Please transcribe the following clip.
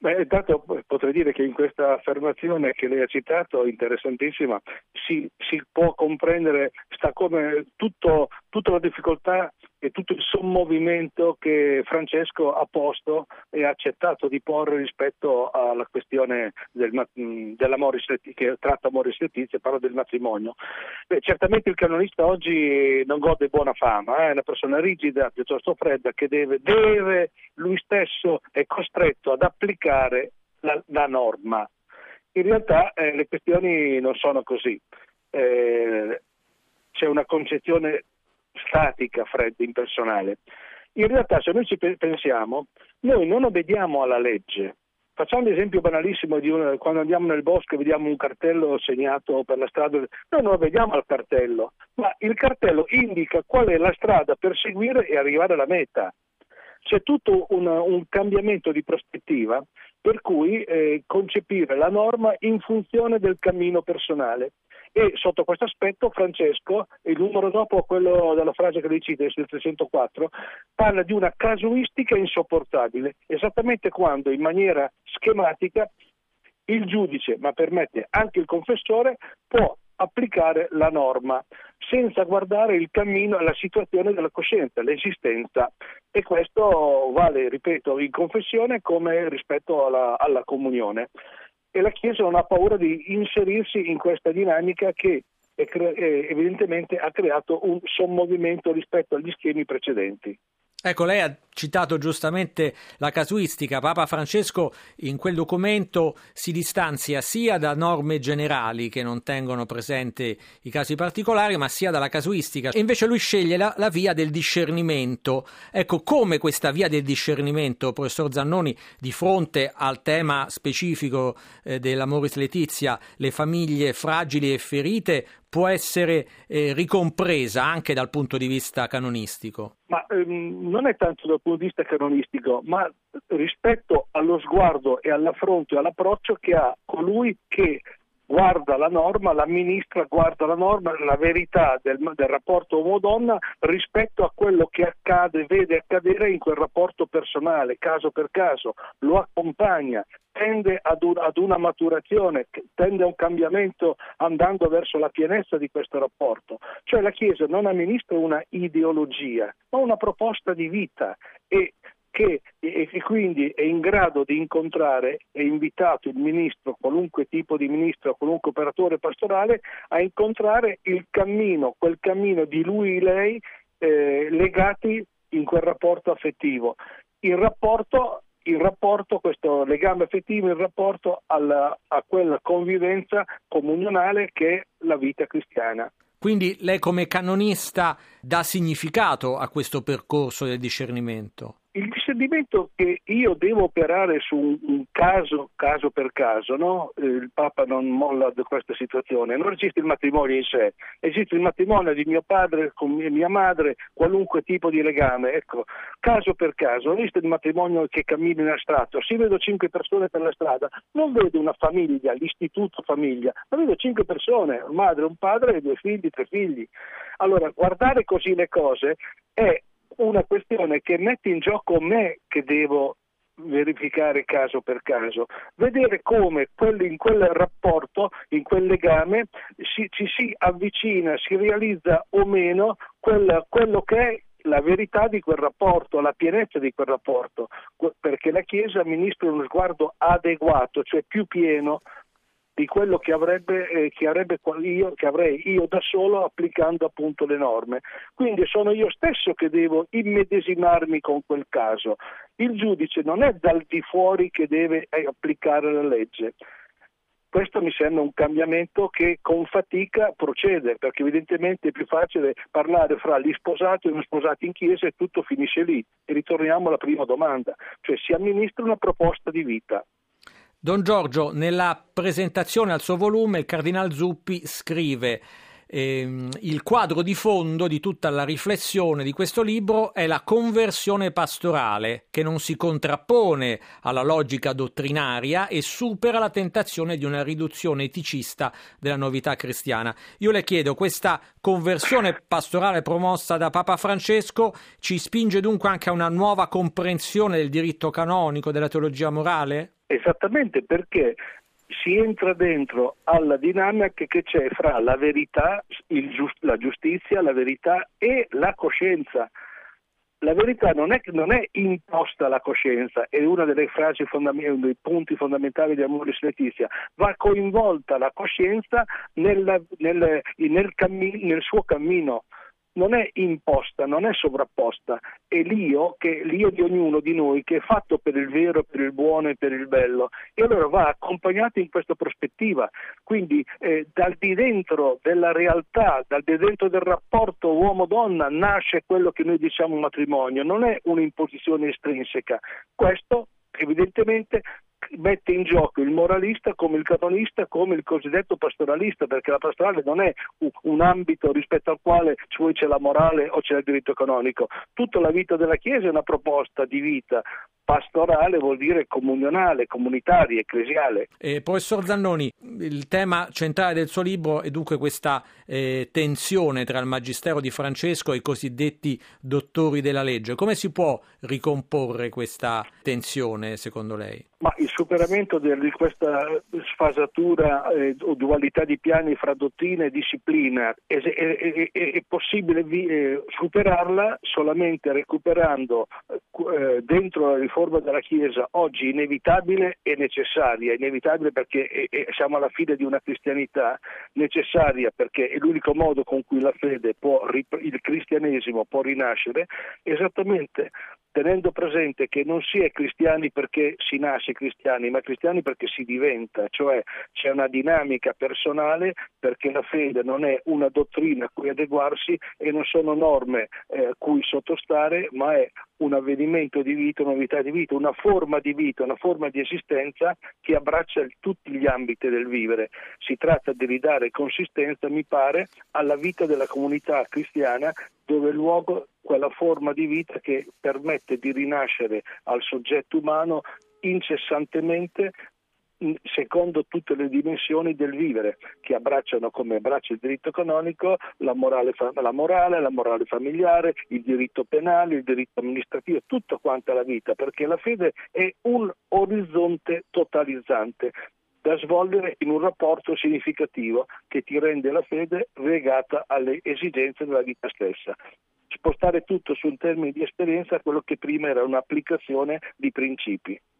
Intanto potrei dire che in questa affermazione che lei ha citato, interessantissima, si può comprendere, sta come tutta la difficoltà e tutto il sommovimento che Francesco ha posto e ha accettato di porre rispetto alla questione dell'amoris laetitia, che tratta amoris laetitia, parlo del matrimonio. Certamente il canonista oggi non gode buona fama, è una persona rigida, piuttosto fredda, che deve lui stesso è costretto ad applicare la norma. In realtà le questioni non sono così. C'è una concezione statica, fredda, impersonale. In realtà, se noi ci pensiamo, noi non obbediamo alla legge. Facciamo l'esempio banalissimo quando andiamo nel bosco e vediamo un cartello segnato per la strada. Noi non obbediamo al cartello, ma il cartello indica qual è la strada per seguire e arrivare alla meta. C'è tutto un cambiamento di prospettiva per cui concepire la norma in funzione del cammino personale. E sotto questo aspetto Francesco, il numero dopo quello della frase che lei cita, il 304, parla di una casuistica insopportabile, esattamente quando in maniera schematica il giudice, ma permette anche il confessore, può applicare la norma senza guardare il cammino, la situazione della coscienza, l'esistenza, e questo vale, ripeto, in confessione come rispetto alla comunione. E la Chiesa non ha paura di inserirsi in questa dinamica che evidentemente ha creato un sommovimento rispetto agli schemi precedenti. Ecco, lei ha citato giustamente la casuistica. Papa Francesco in quel documento si distanzia sia da norme generali che non tengono presente i casi particolari, ma sia dalla casuistica. E invece lui sceglie la via del discernimento. Ecco, come questa via del discernimento, professor Zannoni, di fronte al tema specifico dell'amoris laetitia, le famiglie fragili e ferite, può essere ricompresa anche dal punto di vista canonistico? Ma non è tanto dal punto di vista canonistico, ma rispetto allo sguardo e all'affronto e all'approccio che ha colui che guarda la norma, l'amministra, guarda la norma, la verità del rapporto uomo-donna rispetto a quello che accade, vede accadere in quel rapporto personale, caso per caso, lo accompagna, tende ad una maturazione, tende a un cambiamento andando verso la pienezza di questo rapporto. Cioè la Chiesa non amministra una ideologia, ma una proposta di vita e quindi è in grado di incontrare, è invitato il ministro, qualunque tipo di ministro, qualunque operatore pastorale, a incontrare il cammino, quel cammino di lui e lei legati in quel rapporto affettivo. Il rapporto, questo legame affettivo, il rapporto a quella convivenza comunionale che è la vita cristiana. Quindi lei come canonista dà significato a questo percorso del discernimento? Il discernimento che io devo operare su un caso per caso, no? Il Papa non molla da questa situazione, non esiste il matrimonio in sé, esiste il matrimonio di mio padre con mia madre, qualunque tipo di legame, ecco, caso per caso, non esiste il matrimonio che cammina in astratto, se vedo 5 persone per la strada, non vedo una famiglia, l'istituto famiglia, ma vedo 5 persone, una madre, un padre e 2 figli, 3 figli. Allora, guardare così le cose è una questione che mette in gioco me che devo verificare caso per caso, vedere come in quel rapporto, in quel legame ci si avvicina, si realizza o meno quello che è la verità di quel rapporto, la pienezza di quel rapporto, perché la Chiesa amministra uno sguardo adeguato, cioè più pieno di quello che avrei io da solo applicando appunto le norme. Quindi sono io stesso che devo immedesimarmi con quel caso. Il giudice non è dal di fuori che deve applicare la legge. Questo mi sembra un cambiamento che con fatica procede, perché evidentemente è più facile parlare fra gli sposati e non sposati in chiesa e tutto finisce lì. E ritorniamo alla prima domanda, cioè si amministra una proposta di vita. Don Giorgio, nella presentazione al suo volume il Cardinal Zuppi scrive il quadro di fondo di tutta la riflessione di questo libro è la conversione pastorale, che non si contrappone alla logica dottrinaria e supera la tentazione di una riduzione eticista della novità cristiana. Io le chiedo, questa conversione pastorale promossa da Papa Francesco ci spinge dunque anche a una nuova comprensione del diritto canonico, della teologia morale? Esattamente, perché si entra dentro alla dinamica che c'è fra la verità, la giustizia, la verità e la coscienza. La verità non è imposta alla coscienza, è una delle frasi dei punti fondamentali di Amoris Laetitia. Va coinvolta la coscienza nel suo cammino. Non è imposta, non è sovrapposta, è l'io di ognuno di noi, che è fatto per il vero, per il buono e per il bello, e allora va accompagnato in questa prospettiva. Quindi dal di dentro della realtà, dal di dentro del rapporto uomo-donna nasce quello che noi diciamo matrimonio, non è un'imposizione estrinseca. Questo evidentemente mette in gioco il moralista come il canonista, come il cosiddetto pastoralista, perché la pastorale non è un ambito rispetto al quale poi c'è la morale o c'è il diritto canonico. Tutta la vita della Chiesa è una proposta di vita. Pastorale vuol dire comunionale, comunitaria, ecclesiale. Professor Zannoni, il tema centrale del suo libro è dunque questa tensione tra il magistero di Francesco e i cosiddetti dottori della legge. Come si può ricomporre questa tensione, secondo lei? Ma il superamento di questa sfasatura o dualità di piani fra dottrina e disciplina è possibile superarla solamente recuperando dentro la riforma della Chiesa, oggi inevitabile e necessaria. Inevitabile perché siamo alla fine di una cristianità, necessaria perché è l'unico modo con cui la fede il cristianesimo può rinascere, esattamente tenendo presente che non si è cristiani perché si nasce cristiani, ma cristiani perché si diventa, cioè c'è una dinamica personale, perché la fede non è una dottrina a cui adeguarsi e non sono norme a cui sottostare, ma è un avvenimento di vita, una vita di vita, una forma di vita, una forma di esistenza che abbraccia tutti gli ambiti del vivere. Si tratta di ridare consistenza, mi pare, alla vita della comunità cristiana, dove è luogo quella forma di vita che permette di rinascere al soggetto umano incessantemente secondo tutte le dimensioni del vivere, che abbracciano, come abbraccia il diritto canonico, la morale familiare, il diritto penale, il diritto amministrativo, tutta quanta la vita, perché la fede è un orizzonte totalizzante da svolgere in un rapporto significativo che ti rende la fede legata alle esigenze della vita stessa. Spostare tutto su un termine di esperienza, quello che prima era un'applicazione di principi.